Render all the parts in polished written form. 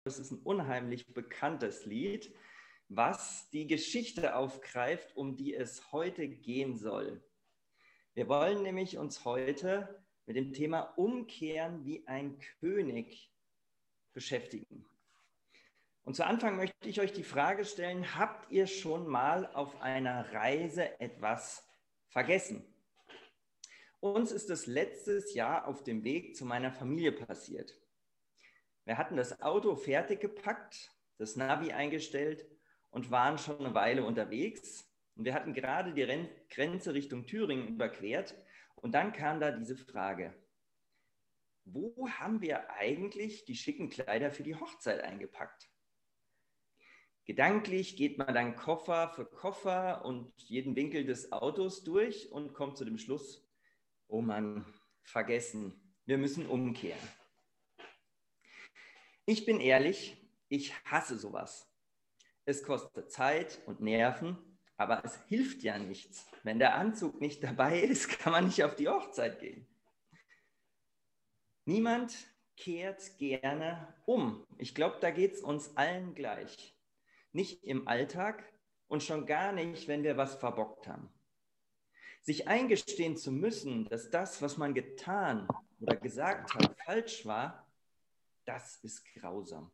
Es ist ein unheimlich bekanntes Lied, was die Geschichte aufgreift, um die es heute gehen soll. Wir wollen nämlich uns heute mit dem Thema Umkehren wie ein König beschäftigen. Und zu Anfang möchte ich euch die Frage stellen, habt ihr schon mal auf einer Reise etwas vergessen? Uns ist es letztes Jahr auf dem Weg zu meiner Familie passiert. Wir hatten das Auto fertig gepackt, das Navi eingestellt und waren schon eine Weile unterwegs. Und wir hatten gerade die Grenze Richtung Thüringen überquert. Und dann kam da diese Frage: Wo haben wir eigentlich die schicken Kleider für die Hochzeit eingepackt? Gedanklich geht man dann Koffer für Koffer und jeden Winkel des Autos durch und kommt zu dem Schluss: Oh Mann, vergessen, wir müssen umkehren. Ich bin ehrlich, ich hasse sowas. Es kostet Zeit und Nerven, aber es hilft ja nichts. Wenn der Anzug nicht dabei ist, kann man nicht auf die Hochzeit gehen. Niemand kehrt gerne um. Ich glaube, da geht es uns allen gleich. Nicht im Alltag und schon gar nicht, wenn wir was verbockt haben. Sich eingestehen zu müssen, dass das, was man getan oder gesagt hat, falsch war, das ist grausam.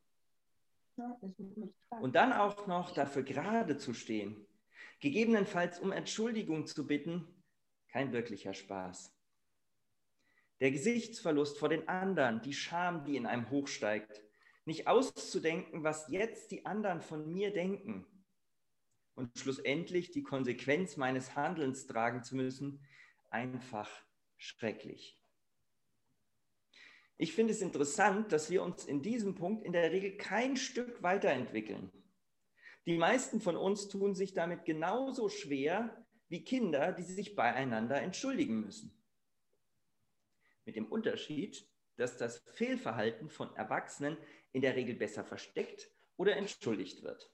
Und dann auch noch dafür gerade zu stehen, gegebenenfalls um Entschuldigung zu bitten, kein wirklicher Spaß. Der Gesichtsverlust vor den anderen, die Scham, die in einem hochsteigt, nicht auszudenken, was jetzt die anderen von mir denken und schlussendlich die Konsequenz meines Handelns tragen zu müssen, einfach schrecklich. Ich finde es interessant, dass wir uns in diesem Punkt in der Regel kein Stück weiterentwickeln. Die meisten von uns tun sich damit genauso schwer wie Kinder, die sich beieinander entschuldigen müssen. Mit dem Unterschied, dass das Fehlverhalten von Erwachsenen in der Regel besser versteckt oder entschuldigt wird.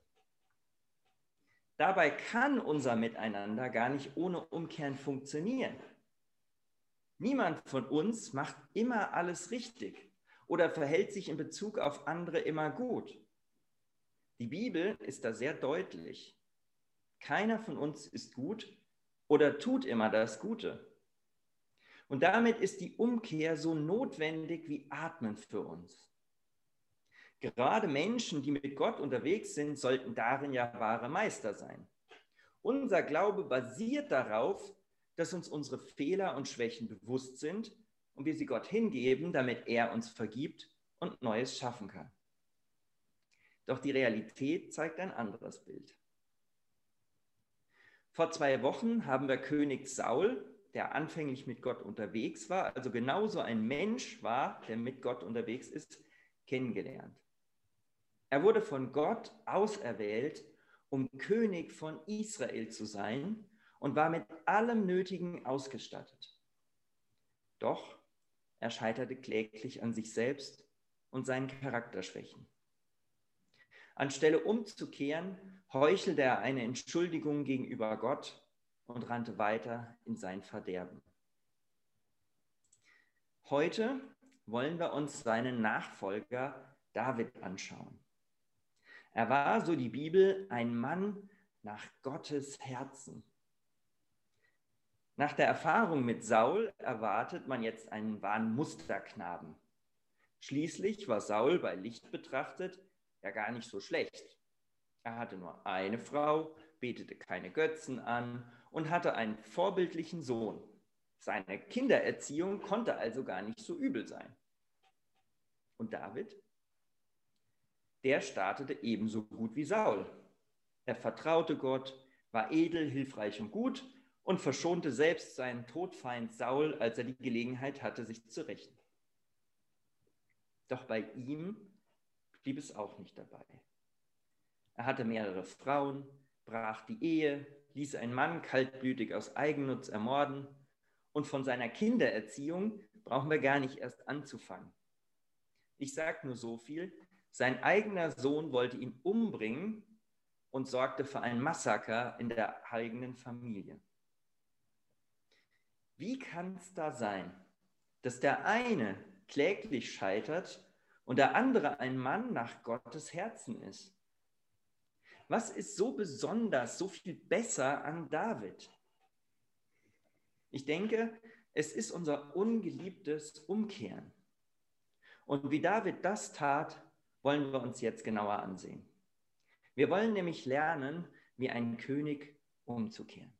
Dabei kann unser Miteinander gar nicht ohne Umkehren funktionieren. Niemand von uns macht immer alles richtig oder verhält sich in Bezug auf andere immer gut. Die Bibel ist da sehr deutlich. Keiner von uns ist gut oder tut immer das Gute. Und damit ist die Umkehr so notwendig wie Atmen für uns. Gerade Menschen, die mit Gott unterwegs sind, sollten darin ja wahre Meister sein. Unser Glaube basiert darauf, dass uns unsere Fehler und Schwächen bewusst sind und wir sie Gott hingeben, damit er uns vergibt und Neues schaffen kann. Doch die Realität zeigt ein anderes Bild. Vor 2 Wochen haben wir König Saul, der anfänglich mit Gott unterwegs war, also genauso ein Mensch war, der mit Gott unterwegs ist, kennengelernt. Er wurde von Gott auserwählt, um König von Israel zu sein und war mit allem Nötigen ausgestattet. Doch er scheiterte kläglich an sich selbst und seinen Charakterschwächen. Anstelle umzukehren, heuchelte er eine Entschuldigung gegenüber Gott und rannte weiter in sein Verderben. Heute wollen wir uns seinen Nachfolger David anschauen. Er war, so die Bibel, ein Mann nach Gottes Herzen. Nach der Erfahrung mit Saul erwartet man jetzt einen wahren Musterknaben. Schließlich war Saul bei Licht betrachtet ja gar nicht so schlecht. Er hatte nur eine Frau, betete keine Götzen an und hatte einen vorbildlichen Sohn. Seine Kindererziehung konnte also gar nicht so übel sein. Und David? Der startete ebenso gut wie Saul. Er vertraute Gott, war edel, hilfreich und gut und verschonte selbst seinen Todfeind Saul, als er die Gelegenheit hatte, sich zu rächen. Doch bei ihm blieb es auch nicht dabei. Er hatte mehrere Frauen, brach die Ehe, ließ einen Mann kaltblütig aus Eigennutz ermorden und von seiner Kindererziehung brauchen wir gar nicht erst anzufangen. Ich sage nur so viel: Sein eigener Sohn wollte ihn umbringen und sorgte für ein Massaker in der eigenen Familie. Wie kann es da sein, dass der eine kläglich scheitert und der andere ein Mann nach Gottes Herzen ist. Was ist so besonders, so viel besser an David? Ich denke, es ist unser ungeliebtes Umkehren. Und wie David das tat, wollen wir uns jetzt genauer ansehen. Wir wollen nämlich lernen, wie ein König umzukehren.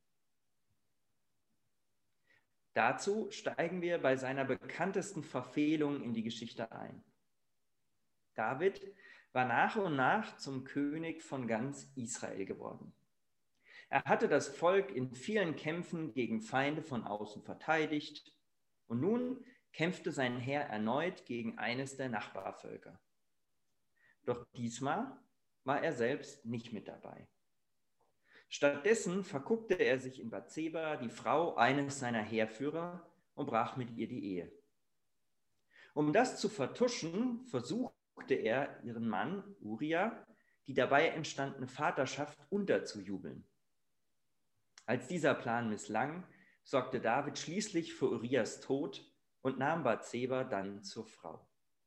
Dazu steigen wir bei seiner bekanntesten Verfehlung in die Geschichte ein. David war nach und nach zum König von ganz Israel geworden. Er hatte das Volk in vielen Kämpfen gegen Feinde von außen verteidigt und nun kämpfte sein Heer erneut gegen eines der Nachbarvölker. Doch diesmal war er selbst nicht mit dabei. Stattdessen verguckte er sich in Bathseba, die Frau eines seiner Heerführer, und brach mit ihr die Ehe. Um das zu vertuschen, versuchte er, ihren Mann Uria, die dabei entstandene Vaterschaft unterzujubeln. Als dieser Plan misslang, sorgte David schließlich für Urias Tod und nahm Bathseba dann zur Frau.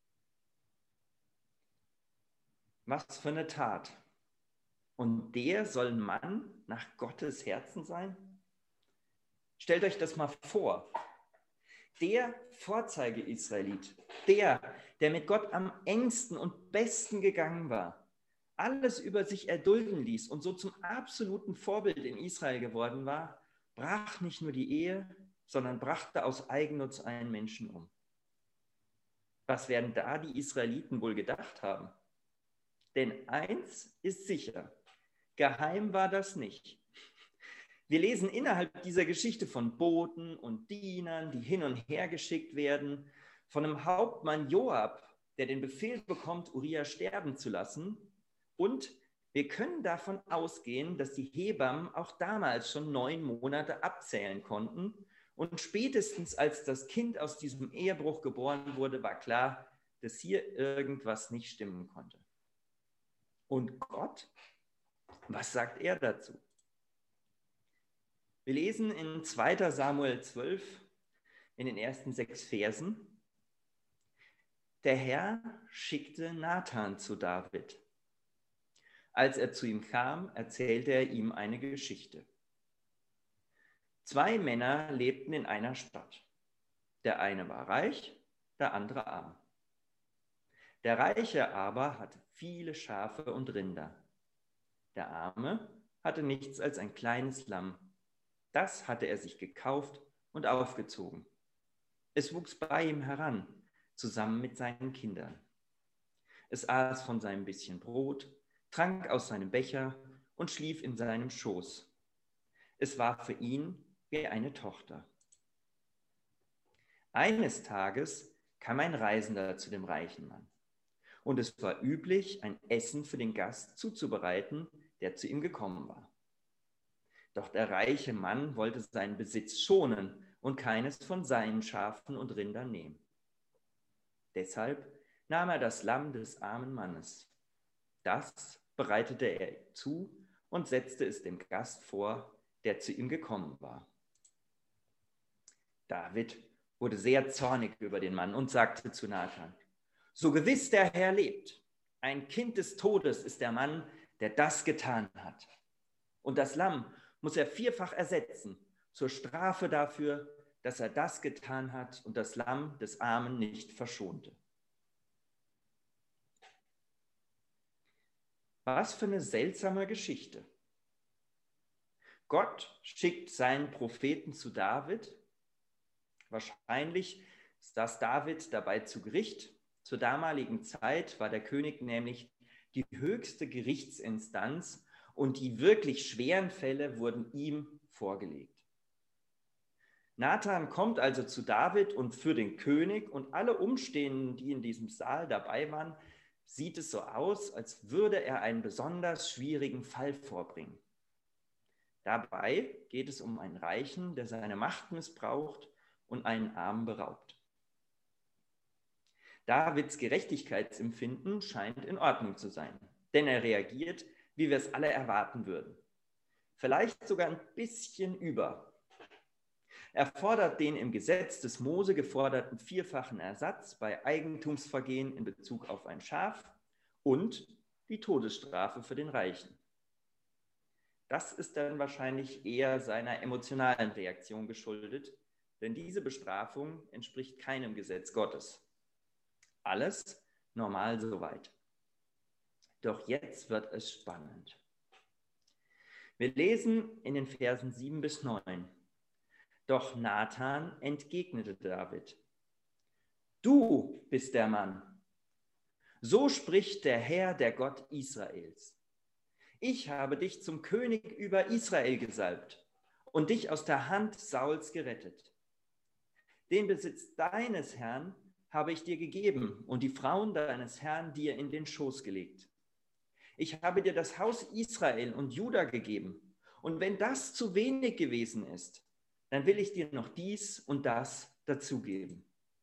Was für eine Tat! Und der soll ein Mann nach Gottes Herzen sein? Stellt euch das mal vor. Der Vorzeige-Israelit, der mit Gott am engsten und besten gegangen war, alles über sich erdulden ließ und so zum absoluten Vorbild in Israel geworden war, brach nicht nur die Ehe, sondern brachte aus Eigennutz einen Menschen um. Was werden da die Israeliten wohl gedacht haben? Denn eins ist sicher, geheim war das nicht. Wir lesen innerhalb dieser Geschichte von Boten und Dienern, die hin und her geschickt werden, von einem Hauptmann Joab, der den Befehl bekommt, Uria sterben zu lassen. Und wir können davon ausgehen, dass die Hebammen auch damals schon 9 Monate abzählen konnten. Und spätestens als das Kind aus diesem Ehebruch geboren wurde, war klar, dass hier irgendwas nicht stimmen konnte. Und Gott, was sagt er dazu? Wir lesen in 2. Samuel 12 in den ersten 6 Versen: Der Herr schickte Nathan zu David. Als er zu ihm kam, erzählte er ihm eine Geschichte. 2 Männer lebten in einer Stadt. Der eine war reich, der andere arm. Der Reiche aber hatte viele Schafe und Rinder. Der Arme hatte nichts als ein kleines Lamm. Das hatte er sich gekauft und aufgezogen. Es wuchs bei ihm heran, zusammen mit seinen Kindern. Es aß von seinem bisschen Brot, trank aus seinem Becher und schlief in seinem Schoß. Es war für ihn wie eine Tochter. Eines Tages kam ein Reisender zu dem reichen Mann. Und es war üblich, ein Essen für den Gast zuzubereiten, der zu ihm gekommen war. Doch der reiche Mann wollte seinen Besitz schonen und keines von seinen Schafen und Rindern nehmen. Deshalb nahm er das Lamm des armen Mannes. Das bereitete er zu und setzte es dem Gast vor, der zu ihm gekommen war. David wurde sehr zornig über den Mann und sagte zu Nathan: So gewiss der Herr lebt, ein Kind des Todes ist der Mann, der das getan hat. Und das Lamm muss er 4-fach ersetzen, zur Strafe dafür, dass er das getan hat und das Lamm des Armen nicht verschonte. Was für eine seltsame Geschichte. Gott schickt seinen Propheten zu David. Wahrscheinlich saß David dabei zu Gericht. Zur damaligen Zeit war der König nämlich die höchste Gerichtsinstanz und die wirklich schweren Fälle wurden ihm vorgelegt. Nathan kommt also zu David und für den König und alle Umstehenden, die in diesem Saal dabei waren, sieht es so aus, als würde er einen besonders schwierigen Fall vorbringen. Dabei geht es um einen Reichen, der seine Macht missbraucht und einen Armen beraubt. Davids Gerechtigkeitsempfinden scheint in Ordnung zu sein, denn er reagiert, wie wir es alle erwarten würden. Vielleicht sogar ein bisschen über. Er fordert den im Gesetz des Mose geforderten vierfachen Ersatz bei Eigentumsvergehen in Bezug auf ein Schaf und die Todesstrafe für den Reichen. Das ist dann wahrscheinlich eher seiner emotionalen Reaktion geschuldet, denn diese Bestrafung entspricht keinem Gesetz Gottes. Alles normal soweit. Doch jetzt wird es spannend. Wir lesen in den Versen 7 bis 9. Doch Nathan entgegnete David: Du bist der Mann. So spricht der Herr, der Gott Israels. Ich habe dich zum König über Israel gesalbt und dich aus der Hand Sauls gerettet. Den Besitz deines Herrn habe ich dir gegeben und die Frauen deines Herrn dir in den Schoß gelegt. Ich habe dir das Haus Israel und Juda gegeben. Und wenn das zu wenig gewesen ist, dann will ich dir noch dies und das dazugeben.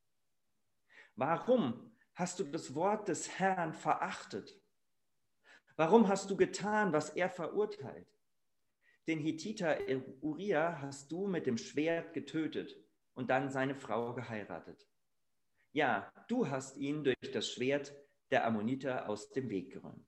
Warum hast du das Wort des Herrn verachtet? Warum hast du getan, was er verurteilt? Den Hethiter Uria hast du mit dem Schwert getötet und dann seine Frau geheiratet. Ja, du hast ihn durch das Schwert der Ammoniter aus dem Weg geräumt.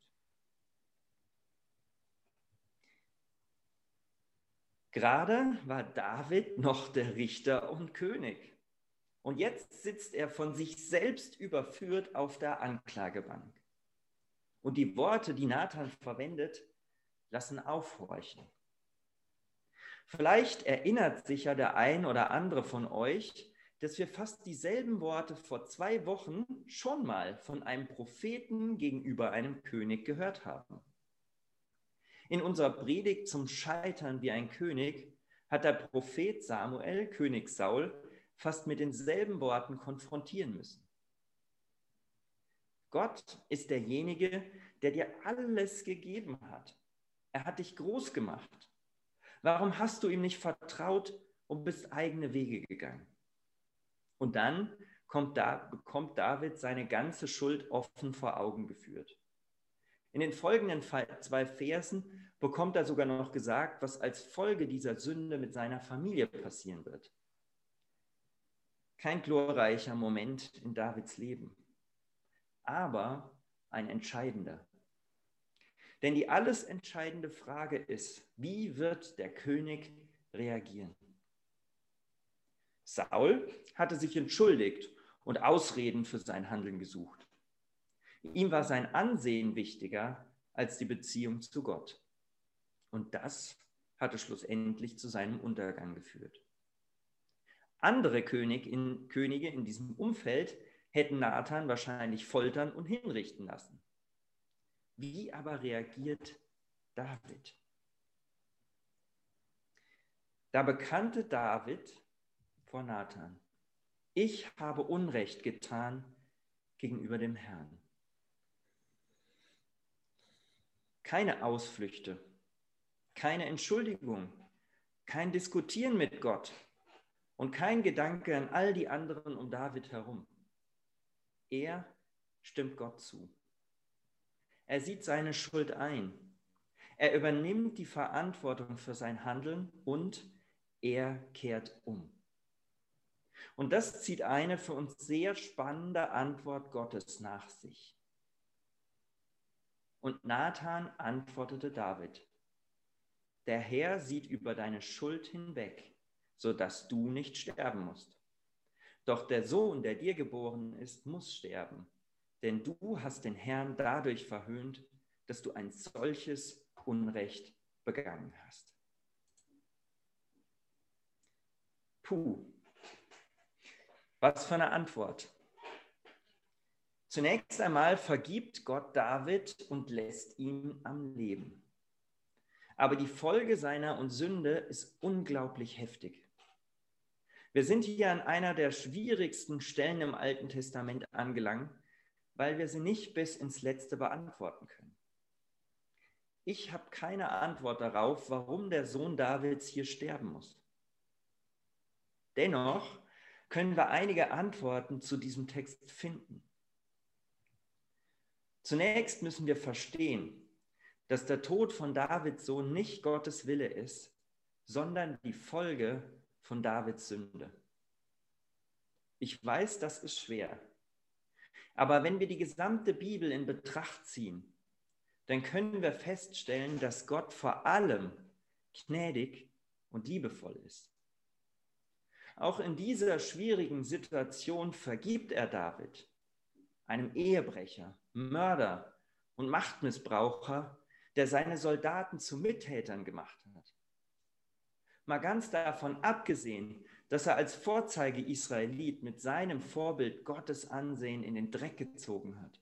Gerade war David noch der Richter und König. Und jetzt sitzt er von sich selbst überführt auf der Anklagebank. Und die Worte, die Nathan verwendet, lassen aufhorchen. Vielleicht erinnert sich ja der ein oder andere von euch, dass wir fast dieselben Worte vor 2 Wochen schon mal von einem Propheten gegenüber einem König gehört haben. In unserer Predigt zum Scheitern wie ein König hat der Prophet Samuel König Saul fast mit denselben Worten konfrontieren müssen. Gott ist derjenige, der dir alles gegeben hat. Er hat dich groß gemacht. Warum hast du ihm nicht vertraut und bist eigene Wege gegangen? Und dann bekommt David seine ganze Schuld offen vor Augen geführt. In den folgenden 2 Versen bekommt er sogar noch gesagt, was als Folge dieser Sünde mit seiner Familie passieren wird. Kein glorreicher Moment in Davids Leben, aber ein entscheidender. Denn die alles entscheidende Frage ist, wie wird der König reagieren? Saul hatte sich entschuldigt und Ausreden für sein Handeln gesucht. Ihm war sein Ansehen wichtiger als die Beziehung zu Gott. Und das hatte schlussendlich zu seinem Untergang geführt. Andere Könige in diesem Umfeld hätten Nathan wahrscheinlich foltern und hinrichten lassen. Wie aber reagiert David? Da bekannte David vor Nathan: Ich habe Unrecht getan gegenüber dem Herrn. Keine Ausflüchte, keine Entschuldigung, kein Diskutieren mit Gott und kein Gedanke an all die anderen um David herum. Er stimmt Gott zu. Er sieht seine Schuld ein. Er übernimmt die Verantwortung für sein Handeln und er kehrt um. Und das zieht eine für uns sehr spannende Antwort Gottes nach sich. Und Nathan antwortete David: Der Herr sieht über deine Schuld hinweg, sodass du nicht sterben musst. Doch der Sohn, der dir geboren ist, muss sterben, denn du hast den Herrn dadurch verhöhnt, dass du ein solches Unrecht begangen hast. Puh, was für eine Antwort. Zunächst einmal vergibt Gott David und lässt ihn am Leben. Aber die Folge seiner Sünde ist unglaublich heftig. Wir sind hier an einer der schwierigsten Stellen im Alten Testament angelangt, weil wir sie nicht bis ins Letzte beantworten können. Ich habe keine Antwort darauf, warum der Sohn Davids hier sterben muss. Dennoch können wir einige Antworten zu diesem Text finden. Zunächst müssen wir verstehen, dass der Tod von Davids Sohn nicht Gottes Wille ist, sondern die Folge von Davids Sünde. Ich weiß, das ist schwer. Aber wenn wir die gesamte Bibel in Betracht ziehen, dann können wir feststellen, dass Gott vor allem gnädig und liebevoll ist. Auch in dieser schwierigen Situation vergibt er David, einem Ehebrecher, Mörder und Machtmissbraucher, der seine Soldaten zu Mittätern gemacht hat. Mal ganz davon abgesehen, dass er als Vorzeige-Israelit mit seinem Vorbild Gottes Ansehen in den Dreck gezogen hat.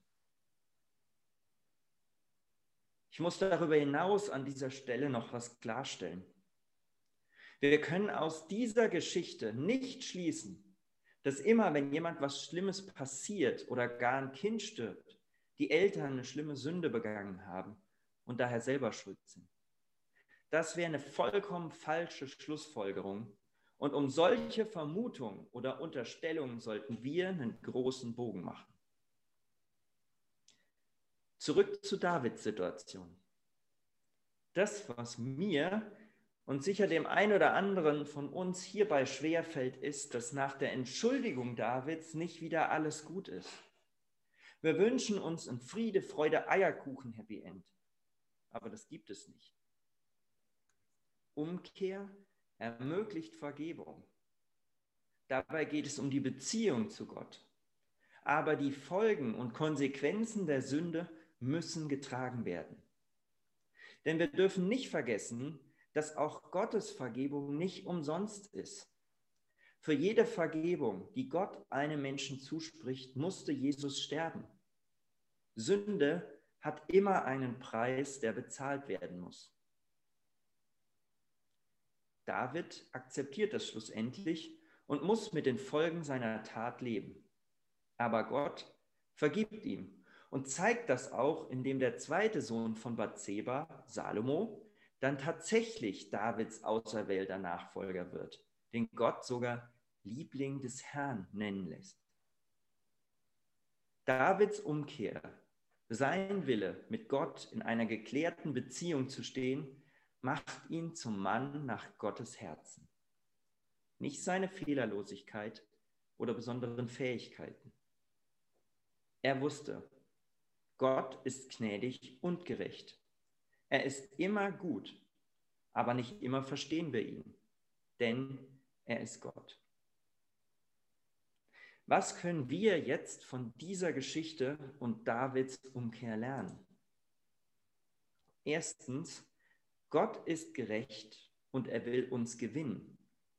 Ich muss darüber hinaus an dieser Stelle noch was klarstellen. Wir können aus dieser Geschichte nicht schließen, dass immer, wenn jemand was Schlimmes passiert oder gar ein Kind stirbt, die Eltern eine schlimme Sünde begangen haben und daher selber schuld sind. Das wäre eine vollkommen falsche Schlussfolgerung. Und um solche Vermutungen oder Unterstellungen sollten wir einen großen Bogen machen. Zurück zu Davids Situation. Das, was mir und sicher dem einen oder anderen von uns hierbei schwerfällt, ist, dass nach der Entschuldigung Davids nicht wieder alles gut ist. Wir wünschen uns ein Friede, Freude, Eierkuchen Happy End. Aber das gibt es nicht. Umkehr ermöglicht Vergebung. Dabei geht es um die Beziehung zu Gott. Aber die Folgen und Konsequenzen der Sünde müssen getragen werden. Denn wir dürfen nicht vergessen, dass auch Gottes Vergebung nicht umsonst ist. Für jede Vergebung, die Gott einem Menschen zuspricht, musste Jesus sterben. Sünde hat immer einen Preis, der bezahlt werden muss. David akzeptiert das schlussendlich und muss mit den Folgen seiner Tat leben. Aber Gott vergibt ihm und zeigt das auch, indem der zweite Sohn von Bathseba, Salomo, dann tatsächlich Davids auserwählter Nachfolger wird, den Gott sogar Liebling des Herrn nennen lässt. Davids Umkehr, sein Wille, mit Gott in einer geklärten Beziehung zu stehen, macht ihn zum Mann nach Gottes Herzen. Nicht seine Fehlerlosigkeit oder besonderen Fähigkeiten. Er wusste, Gott ist gnädig und gerecht. Er ist immer gut, aber nicht immer verstehen wir ihn, denn er ist Gott. Was können wir jetzt von dieser Geschichte und Davids Umkehr lernen? Erstens, Gott ist gerecht und er will uns gewinnen.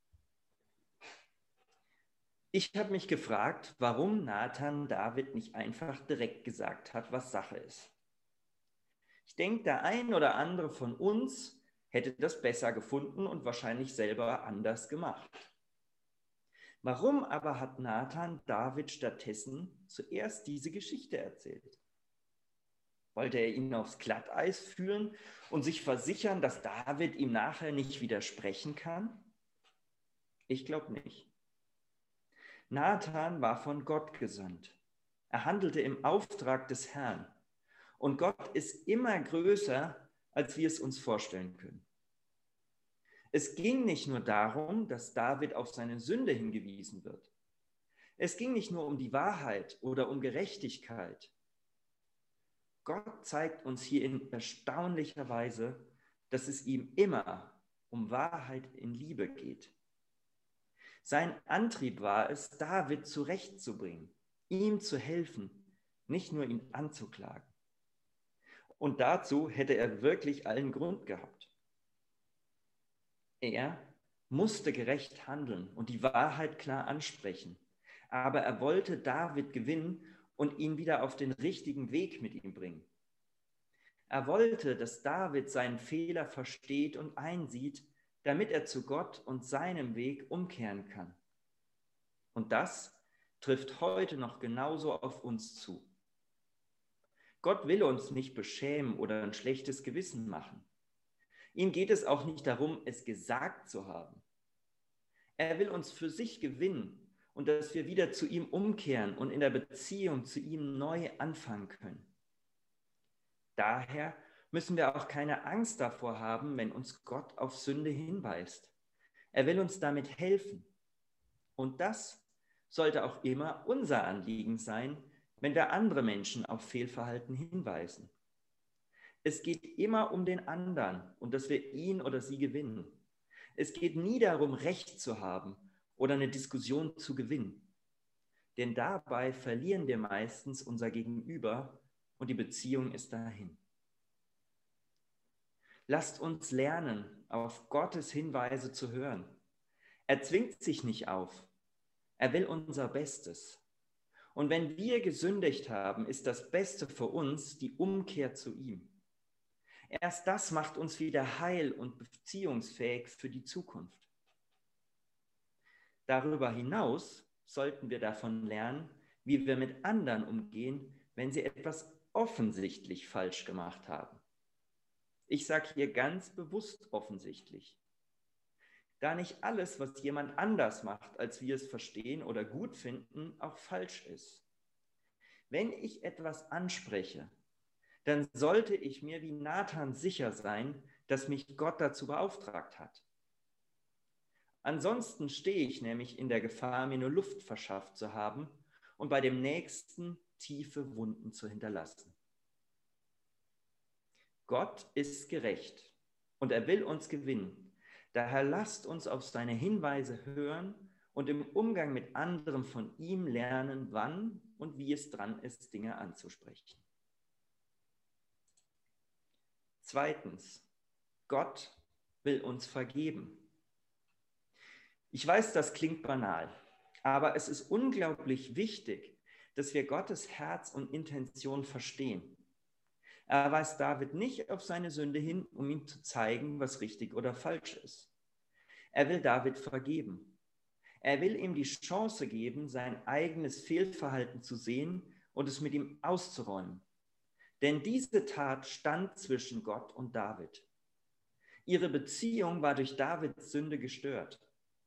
Ich habe mich gefragt, warum Nathan David nicht einfach direkt gesagt hat, was Sache ist. Ich denke, der ein oder andere von uns hätte das besser gefunden und wahrscheinlich selber anders gemacht. Warum aber hat Nathan David stattdessen zuerst diese Geschichte erzählt? Wollte er ihn aufs Glatteis führen und sich versichern, dass David ihm nachher nicht widersprechen kann? Ich glaube nicht. Nathan war von Gott gesandt. Er handelte im Auftrag des Herrn. Und Gott ist immer größer, als wir es uns vorstellen können. Es ging nicht nur darum, dass David auf seine Sünde hingewiesen wird. Es ging nicht nur um die Wahrheit oder um Gerechtigkeit. Gott zeigt uns hier in erstaunlicher Weise, dass es ihm immer um Wahrheit in Liebe geht. Sein Antrieb war es, David zurechtzubringen, ihm zu helfen, nicht nur ihn anzuklagen. Und dazu hätte er wirklich allen Grund gehabt. Er musste gerecht handeln und die Wahrheit klar ansprechen. Aber er wollte David gewinnen und ihn wieder auf den richtigen Weg mit ihm bringen. Er wollte, dass David seinen Fehler versteht und einsieht, damit er zu Gott und seinem Weg umkehren kann. Und das trifft heute noch genauso auf uns zu. Gott will uns nicht beschämen oder ein schlechtes Gewissen machen. Ihm geht es auch nicht darum, es gesagt zu haben. Er will uns für sich gewinnen und dass wir wieder zu ihm umkehren und in der Beziehung zu ihm neu anfangen können. Daher müssen wir auch keine Angst davor haben, wenn uns Gott auf Sünde hinweist. Er will uns damit helfen. Und das sollte auch immer unser Anliegen sein, wenn wir andere Menschen auf Fehlverhalten hinweisen. Es geht immer um den anderen und dass wir ihn oder sie gewinnen. Es geht nie darum, Recht zu haben oder eine Diskussion zu gewinnen. Denn dabei verlieren wir meistens unser Gegenüber und die Beziehung ist dahin. Lasst uns lernen, auf Gottes Hinweise zu hören. Er zwingt sich nicht auf. Er will unser Bestes. Und wenn wir gesündigt haben, ist das Beste für uns die Umkehr zu ihm. Erst das macht uns wieder heil und beziehungsfähig für die Zukunft. Darüber hinaus sollten wir davon lernen, wie wir mit anderen umgehen, wenn sie etwas offensichtlich falsch gemacht haben. Ich sage hier ganz bewusst offensichtlich. Da nicht alles, was jemand anders macht, als wir es verstehen oder gut finden, auch falsch ist. Wenn ich etwas anspreche, dann sollte ich mir wie Nathan sicher sein, dass mich Gott dazu beauftragt hat. Ansonsten stehe ich nämlich in der Gefahr, mir nur Luft verschafft zu haben und bei dem Nächsten tiefe Wunden zu hinterlassen. Gott ist gerecht und er will uns gewinnen. Daher lasst uns auf seine Hinweise hören und im Umgang mit anderen von ihm lernen, wann und wie es dran ist, Dinge anzusprechen. Zweitens, Gott will uns vergeben. Ich weiß, das klingt banal, aber es ist unglaublich wichtig, dass wir Gottes Herz und Intention verstehen. Er weist David nicht auf seine Sünde hin, um ihm zu zeigen, was richtig oder falsch ist. Er will David vergeben. Er will ihm die Chance geben, sein eigenes Fehlverhalten zu sehen und es mit ihm auszuräumen. Denn diese Tat stand zwischen Gott und David. Ihre Beziehung war durch Davids Sünde gestört.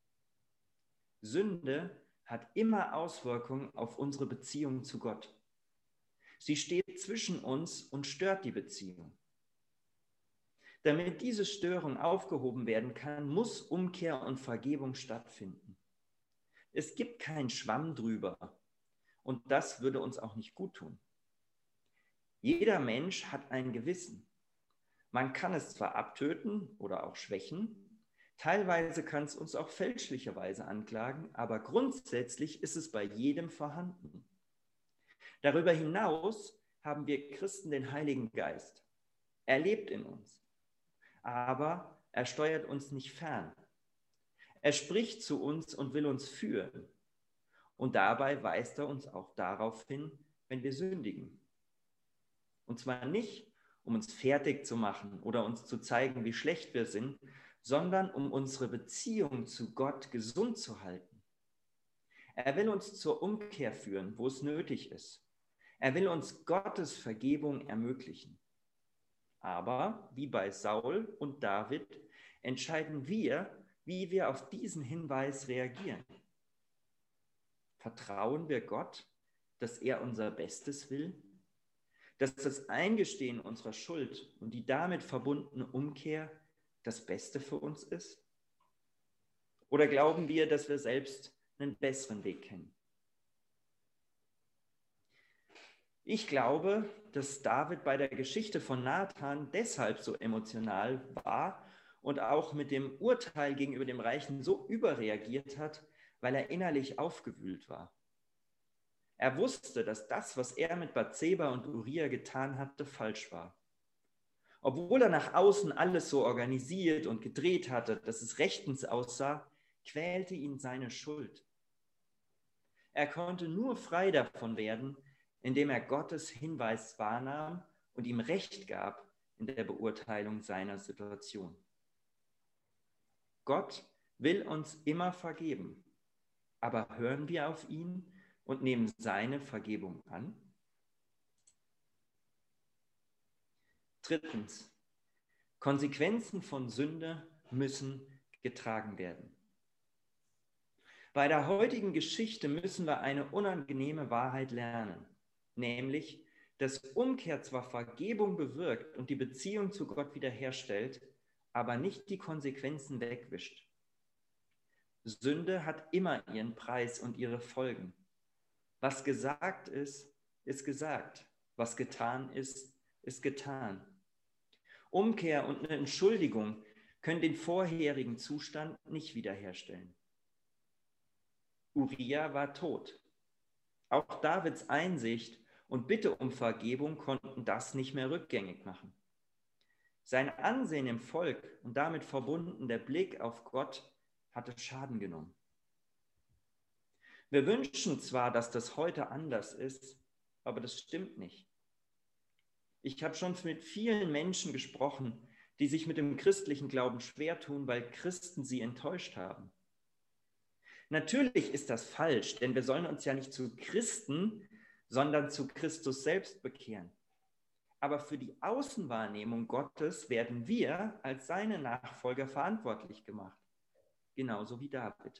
Sünde hat immer Auswirkungen auf unsere Beziehung zu Gott. Sie steht zwischen uns und stört die Beziehung. Damit diese Störung aufgehoben werden kann, muss Umkehr und Vergebung stattfinden. Es gibt keinen Schwamm drüber und das würde uns auch nicht gut tun. Jeder Mensch hat ein Gewissen. Man kann es zwar abtöten oder auch schwächen, teilweise kann es uns auch fälschlicherweise anklagen, aber grundsätzlich ist es bei jedem vorhanden. Darüber hinaus haben wir Christen den Heiligen Geist. Er lebt in uns, aber er steuert uns nicht fern. Er spricht zu uns und will uns führen. Und dabei weist er uns auch darauf hin, wenn wir sündigen. Und zwar nicht, um uns fertig zu machen oder uns zu zeigen, wie schlecht wir sind, sondern um unsere Beziehung zu Gott gesund zu halten. Er will uns zur Umkehr führen, wo es nötig ist. Er will uns Gottes Vergebung ermöglichen. Aber wie bei Saul und David entscheiden wir, wie wir auf diesen Hinweis reagieren. Vertrauen wir Gott, dass er unser Bestes will? Dass das Eingestehen unserer Schuld und die damit verbundene Umkehr das Beste für uns ist? Oder glauben wir, dass wir selbst einen besseren Weg kennen? Ich glaube, dass David bei der Geschichte von Nathan deshalb so emotional war und auch mit dem Urteil gegenüber dem Reichen so überreagiert hat, weil er innerlich aufgewühlt war. Er wusste, dass das, was er mit Bathseba und Uria getan hatte, falsch war. Obwohl er nach außen alles so organisiert und gedreht hatte, dass es rechtens aussah, quälte ihn seine Schuld. Er konnte nur frei davon werden, indem er Gottes Hinweis wahrnahm und ihm Recht gab in der Beurteilung seiner Situation. Gott will uns immer vergeben, aber hören wir auf ihn und nehmen seine Vergebung an? Drittens, Konsequenzen von Sünde müssen getragen werden. Bei der heutigen Geschichte müssen wir eine unangenehme Wahrheit lernen, nämlich, dass Umkehr zwar Vergebung bewirkt und die Beziehung zu Gott wiederherstellt, aber nicht die Konsequenzen wegwischt. Sünde hat immer ihren Preis und ihre Folgen. Was gesagt ist, ist gesagt. Was getan ist, ist getan. Umkehr und eine Entschuldigung können den vorherigen Zustand nicht wiederherstellen. Uria war tot. Auch Davids Einsicht und Bitte um Vergebung konnten das nicht mehr rückgängig machen. Sein Ansehen im Volk und damit verbunden der Blick auf Gott hatte Schaden genommen. Wir wünschen zwar, dass das heute anders ist, aber das stimmt nicht. Ich habe schon mit vielen Menschen gesprochen, die sich mit dem christlichen Glauben schwer tun, weil Christen sie enttäuscht haben. Natürlich ist das falsch, denn wir sollen uns ja nicht zu Christen, sondern zu Christus selbst bekehren. Aber für die Außenwahrnehmung Gottes werden wir als seine Nachfolger verantwortlich gemacht, genauso wie David.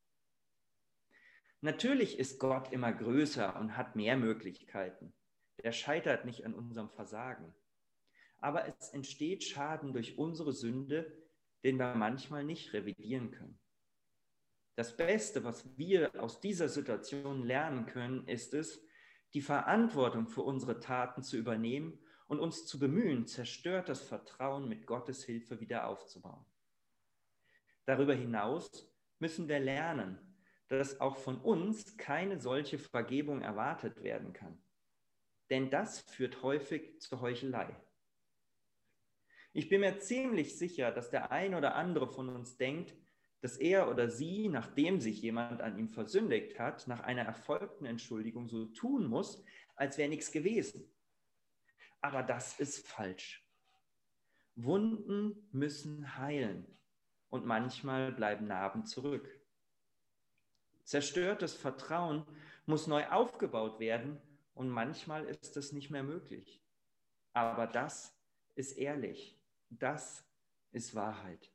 Natürlich ist Gott immer größer und hat mehr Möglichkeiten. Er scheitert nicht an unserem Versagen. Aber es entsteht Schaden durch unsere Sünde, den wir manchmal nicht revidieren können. Das Beste, was wir aus dieser Situation lernen können, ist es, die Verantwortung für unsere Taten zu übernehmen und uns zu bemühen, zerstörtes Vertrauen mit Gottes Hilfe wieder aufzubauen. Darüber hinaus müssen wir lernen, dass auch von uns keine solche Vergebung erwartet werden kann. Denn das führt häufig zur Heuchelei. Ich bin mir ziemlich sicher, dass der ein oder andere von uns denkt, dass er oder sie, nachdem sich jemand an ihm versündigt hat, nach einer erfolgten Entschuldigung so tun muss, als wäre nichts gewesen. Aber das ist falsch. Wunden müssen heilen und manchmal bleiben Narben zurück. Zerstörtes Vertrauen muss neu aufgebaut werden und manchmal ist es nicht mehr möglich. Aber das ist ehrlich. Das ist Wahrheit.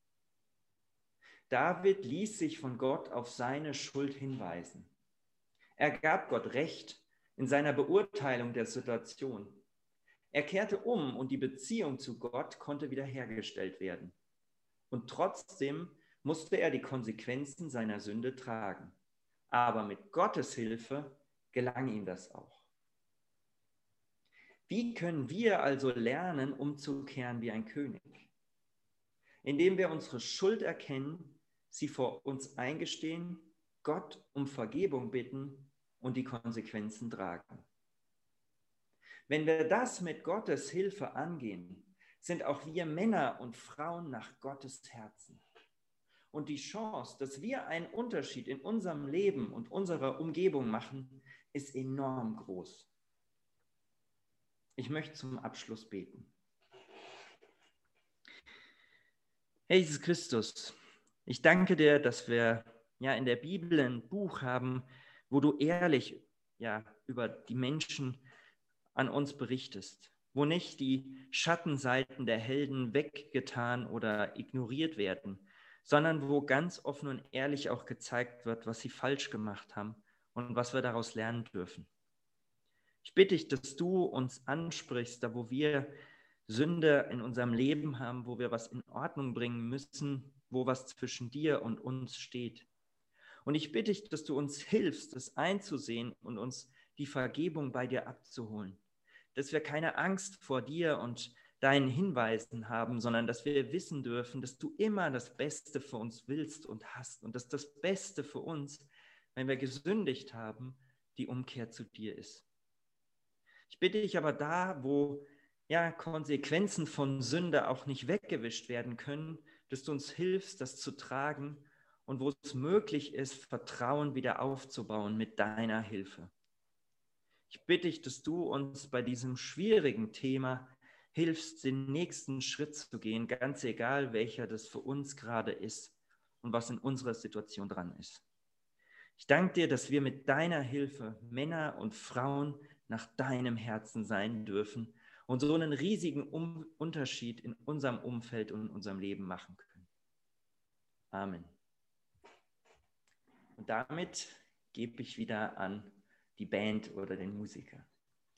David ließ sich von Gott auf seine Schuld hinweisen. Er gab Gott Recht in seiner Beurteilung der Situation. Er kehrte um und die Beziehung zu Gott konnte wiederhergestellt werden. Und trotzdem musste er die Konsequenzen seiner Sünde tragen. Aber mit Gottes Hilfe gelang ihm das auch. Wie können wir also lernen, umzukehren wie ein König? Indem wir unsere Schuld erkennen, sie vor uns eingestehen, Gott um Vergebung bitten und die Konsequenzen tragen. Wenn wir das mit Gottes Hilfe angehen, sind auch wir Männer und Frauen nach Gottes Herzen. Und die Chance, dass wir einen Unterschied in unserem Leben und unserer Umgebung machen, ist enorm groß. Ich möchte zum Abschluss beten. Herr Jesus Christus, ich danke dir, dass wir in der Bibel ein Buch haben, wo du ehrlich über die Menschen an uns berichtest, wo nicht die Schattenseiten der Helden weggetan oder ignoriert werden, sondern wo ganz offen und ehrlich auch gezeigt wird, was sie falsch gemacht haben und was wir daraus lernen dürfen. Ich bitte dich, dass du uns ansprichst, da wo wir Sünde in unserem Leben haben, wo wir was in Ordnung bringen müssen, wo was zwischen dir und uns steht. Und ich bitte dich, dass du uns hilfst, das einzusehen und uns die Vergebung bei dir abzuholen. Dass wir keine Angst vor dir und deinen Hinweisen haben, sondern dass wir wissen dürfen, dass du immer das Beste für uns willst und hast und dass das Beste für uns, wenn wir gesündigt haben, die Umkehr zu dir ist. Ich bitte dich aber da, wo Konsequenzen von Sünde auch nicht weggewischt werden können, dass du uns hilfst, das zu tragen und wo es möglich ist, Vertrauen wieder aufzubauen mit deiner Hilfe. Ich bitte dich, dass du uns bei diesem schwierigen Thema hilfst, den nächsten Schritt zu gehen, ganz egal, welcher das für uns gerade ist und was in unserer Situation dran ist. Ich danke dir, dass wir mit deiner Hilfe Männer und Frauen nach deinem Herzen sein dürfen und so einen riesigen Unterschied in unserem Umfeld und in unserem Leben machen können. Amen. Und damit gebe ich wieder an die Band oder den Musiker.